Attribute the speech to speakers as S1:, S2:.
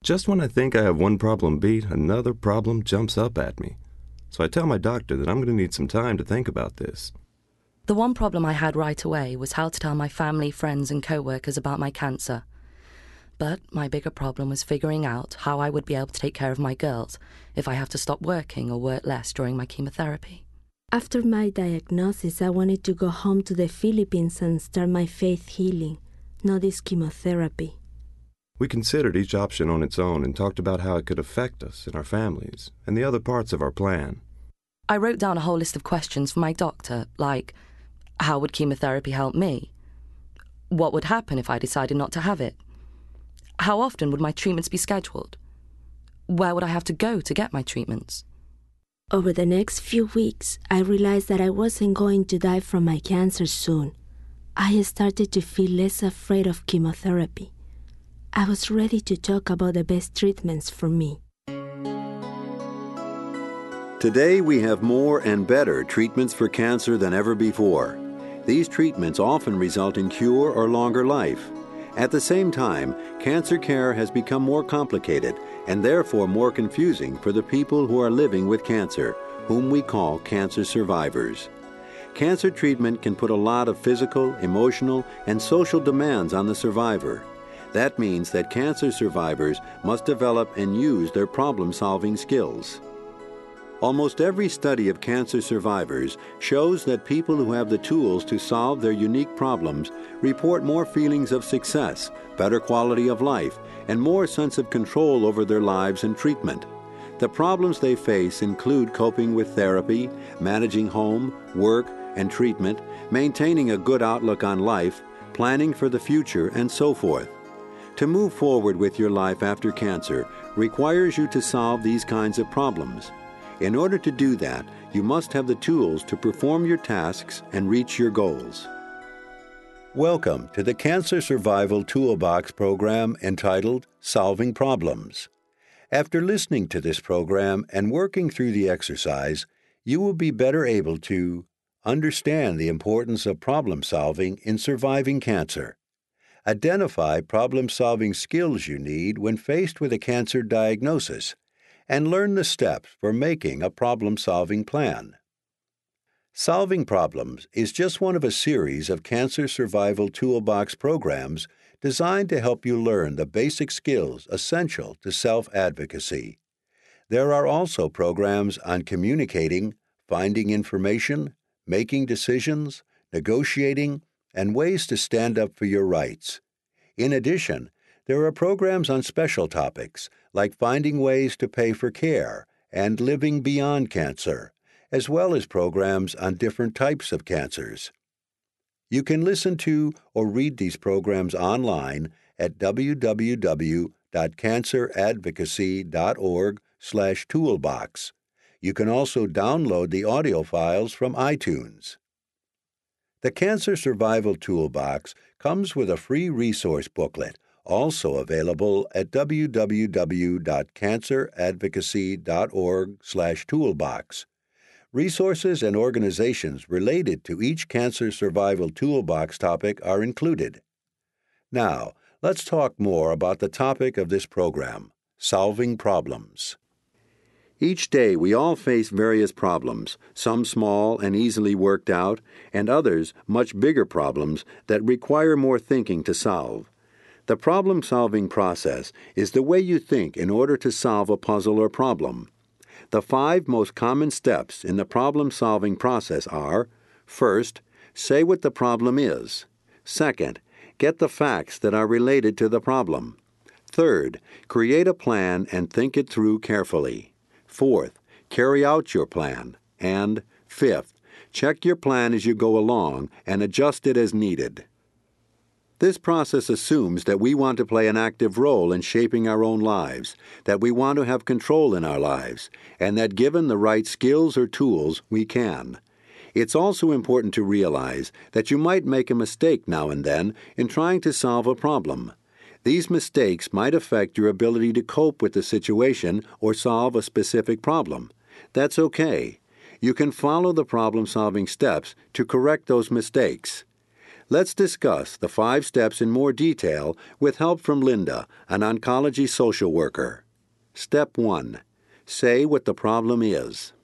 S1: Just when I think I have one problem beat, another problem jumps up at me. So I tell my doctor that I'm going to need some time to think about this.
S2: The one problem I had right away was how to tell my family, friends and co-workers about my cancer. But my bigger problem was figuring out how I would be able to take care of my girls if I have to stop working or work less during my chemotherapy.
S3: After my diagnosis, I wanted to go home to the Philippines and start my faith healing, not this chemotherapy.
S1: We considered each option on its own and talked about how it could affect us and our families and the other parts of our plan.
S2: I wrote down a whole list of questions for my doctor, like, how would chemotherapy help me? What would happen if I decided not to have it? How often would my treatments be scheduled? Where would I have to go to get my treatments?
S3: Over the next few weeks, I realized that I wasn't going to die from my cancer soon. I started to feel less afraid of chemotherapy. I was ready to talk about the best treatments for me.
S4: Today we have more and better treatments for cancer than ever before. These treatments often result in cure or longer life. At the same time, cancer care has become more complicated and therefore more confusing for the people who are living with cancer, whom we call cancer survivors. Cancer treatment can put a lot of physical, emotional, and social demands on the survivor. That means that cancer survivors must develop and use their problem-solving skills. Almost every study of cancer survivors shows that people who have the tools to solve their unique problems report more feelings of success, better quality of life, and more sense of control over their lives and treatment. The problems they face include coping with therapy, managing home, work, and treatment, maintaining a good outlook on life, planning for the future, and so forth. To move forward with your life after cancer requires you to solve these kinds of problems. In order to do that, you must have the tools to perform your tasks and reach your goals. Welcome to the Cancer Survival Toolbox program entitled Solving Problems. After listening to this program and working through the exercise, you will be better able to understand the importance of problem solving in surviving cancer, identify problem-solving skills you need when faced with a cancer diagnosis, and learn the steps for making a problem-solving plan. Solving Problems is just one of a series of Cancer Survival Toolbox programs designed to help you learn the basic skills essential to self-advocacy. There are also programs on communicating, finding information, making decisions, negotiating, and ways to stand up for your rights. In addition, there are programs on special topics like finding ways to pay for care and living beyond cancer, as well as programs on different types of cancers. You can listen to or read these programs online at www.canceradvocacy.org/toolbox. You can also download the audio files from iTunes. The Cancer Survival Toolbox comes with a free resource booklet, also available at www.canceradvocacy.org/toolbox. Resources and organizations related to each Cancer Survival Toolbox topic are included. Now, let's talk more about the topic of this program, solving problems. Each day we all face various problems, some small and easily worked out, and others much bigger problems that require more thinking to solve. The problem-solving process is the way you think in order to solve a puzzle or problem. The 5 most common steps in the problem-solving process are: first, say what the problem is. Second, get the facts that are related to the problem. Third, create a plan and think it through carefully. Fourth, carry out your plan. And fifth, check your plan as you go along and adjust it as needed. This process assumes that we want to play an active role in shaping our own lives, that we want to have control in our lives, and that given the right skills or tools, we can. It's also important to realize that you might make a mistake now and then in trying to solve a problem. These mistakes might affect your ability to cope with the situation or solve a specific problem. That's okay. You can follow the problem-solving steps to correct those mistakes. Let's discuss the 5 steps in more detail with help from Linda, an oncology social worker. Step 1. Say what the problem is.